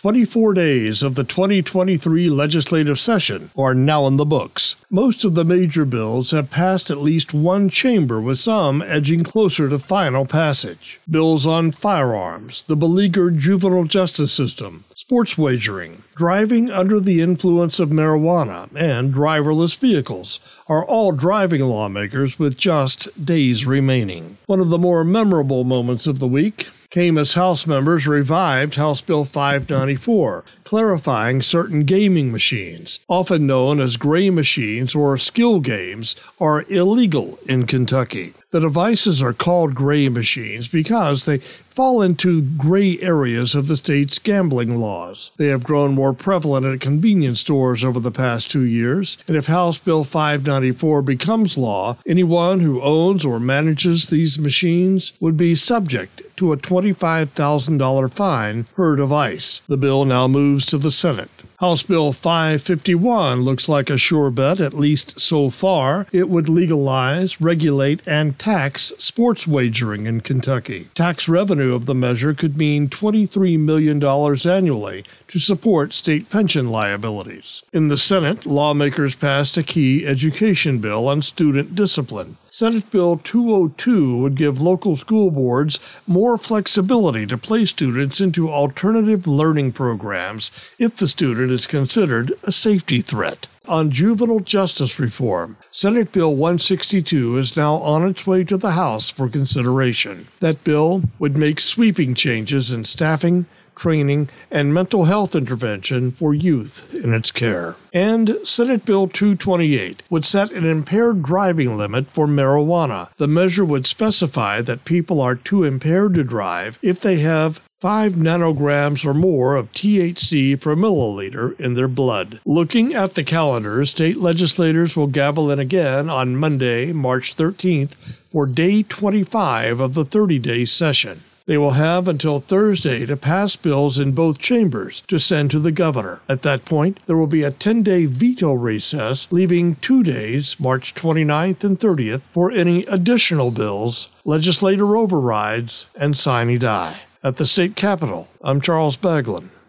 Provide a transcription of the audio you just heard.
24 days of the 2023 legislative session are now in the books. Most of the major bills have passed at least one chamber, with some edging closer to final passage. Bills on firearms, the beleaguered juvenile justice system, sports wagering, driving under the influence of marijuana, and driverless vehicles are all driving lawmakers with just days remaining. One of the more memorable moments of the week came as House members revived House Bill 594, clarifying certain gaming machines, often known as gray machines or skill games, are illegal in Kentucky. The devices are called gray machines because they fall into gray areas of the state's gambling laws. They have grown more prevalent at convenience stores over the past 2 years, and if House Bill 594 becomes law, anyone who owns or manages these machines would be subject to a $25,000 fine per device. The bill now moves to the Senate. House Bill 551 looks like a sure bet, at least so far. It would legalize, regulate, and tax sports wagering in Kentucky. Tax revenue of the measure could mean $23 million annually to support state pension liabilities. In the Senate, lawmakers passed a key education bill on student discipline. Senate Bill 202 would give local school boards more flexibility to place students into alternative learning programs if the student is considered a safety threat. On juvenile justice reform, Senate Bill 162 is now on its way to the House for consideration. That bill would make sweeping changes in staffing, training, and mental health intervention for youth in its care. And Senate Bill 228 would set an impaired driving limit for marijuana. The measure would specify that people are too impaired to drive if they have 5 nanograms or more of THC per milliliter in their blood. Looking at the calendar, state legislators will gavel in again on Monday, March 13th, for day 25 of the 30-day session. They will have until Thursday to pass bills in both chambers to send to the governor. At that point, there will be a 10-day veto recess, leaving 2 days, March 29th and 30th, for any additional bills, legislator overrides, and sine die. At the state capitol, I'm Charles Baglin.